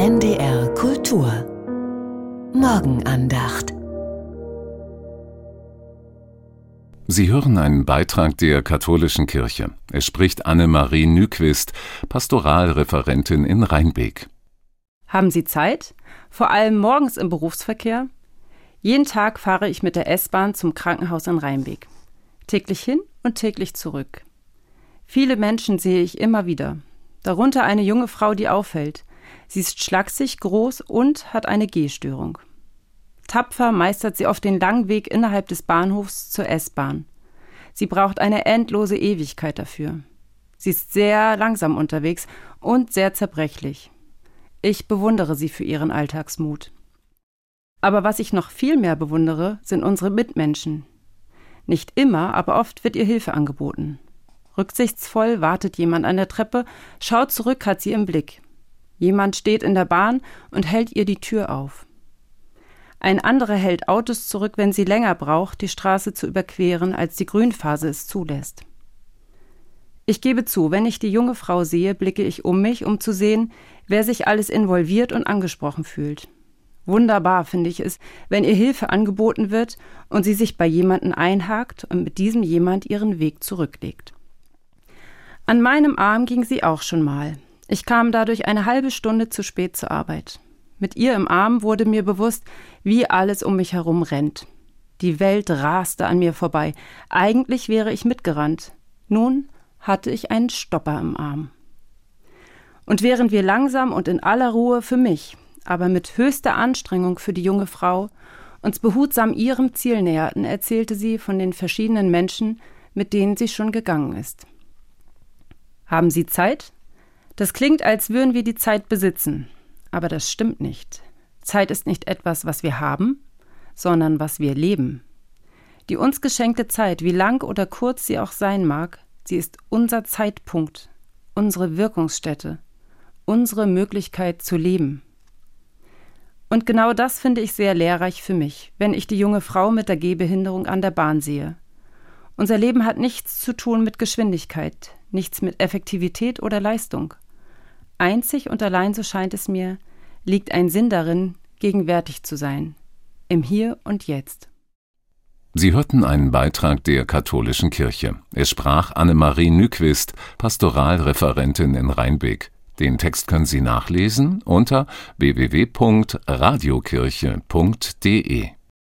NDR Kultur Morgenandacht. Sie hören einen Beitrag der Katholischen Kirche. Es spricht Annemarie Nyquist, Pastoralreferentin in Rheinbeek. Haben Sie Zeit? Vor allem morgens im Berufsverkehr? Jeden Tag fahre ich mit der S-Bahn zum Krankenhaus in Rheinbeek. Täglich hin und täglich zurück. Viele Menschen sehe ich immer wieder. Darunter eine junge Frau, die auffällt. Sie ist schlaksig, groß und hat eine Gehstörung. Tapfer meistert sie oft den langen Weg innerhalb des Bahnhofs zur S-Bahn. Sie braucht eine endlose Ewigkeit dafür. Sie ist sehr langsam unterwegs und sehr zerbrechlich. Ich bewundere sie für ihren Alltagsmut. Aber was ich noch viel mehr bewundere, sind unsere Mitmenschen. Nicht immer, aber oft wird ihr Hilfe angeboten. Rücksichtsvoll wartet jemand an der Treppe, schaut zurück, hat sie im Blick. Jemand steht in der Bahn und hält ihr die Tür auf. Ein anderer hält Autos zurück, wenn sie länger braucht, die Straße zu überqueren, als die Grünphase es zulässt. Ich gebe zu, wenn ich die junge Frau sehe, blicke ich um mich, um zu sehen, wer sich alles involviert und angesprochen fühlt. Wunderbar finde ich es, wenn ihr Hilfe angeboten wird und sie sich bei jemandem einhakt und mit diesem jemand ihren Weg zurücklegt. An meinem Arm ging sie auch schon mal. Ich kam dadurch eine halbe Stunde zu spät zur Arbeit. Mit ihr im Arm wurde mir bewusst, wie alles um mich herum rennt. Die Welt raste an mir vorbei. Eigentlich wäre ich mitgerannt. Nun hatte ich einen Stopper im Arm. Und während wir langsam und in aller Ruhe für mich, aber mit höchster Anstrengung für die junge Frau, uns behutsam ihrem Ziel näherten, erzählte sie von den verschiedenen Menschen, mit denen sie schon gegangen ist. Haben Sie Zeit? Das klingt, als würden wir die Zeit besitzen. Aber das stimmt nicht. Zeit ist nicht etwas, was wir haben, sondern was wir leben. Die uns geschenkte Zeit, wie lang oder kurz sie auch sein mag, sie ist unser Zeitpunkt, unsere Wirkungsstätte, unsere Möglichkeit zu leben. Und genau das finde ich sehr lehrreich für mich, wenn ich die junge Frau mit der Gehbehinderung an der Bahn sehe. Unser Leben hat nichts zu tun mit Geschwindigkeit, nichts mit Effektivität oder Leistung. Einzig und allein, so scheint es mir, liegt ein Sinn darin, gegenwärtig zu sein, im Hier und Jetzt. Sie hörten einen Beitrag der Katholischen Kirche. Es sprach Annemarie Nyquist, Pastoralreferentin in Rheinbeek. Den Text können Sie nachlesen unter www.radiokirche.de.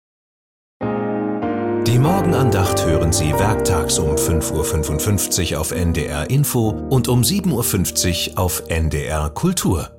Die Morgenandacht hören Sie werktags um 5:55 Uhr auf NDR Info und um 7:50 Uhr auf NDR Kultur.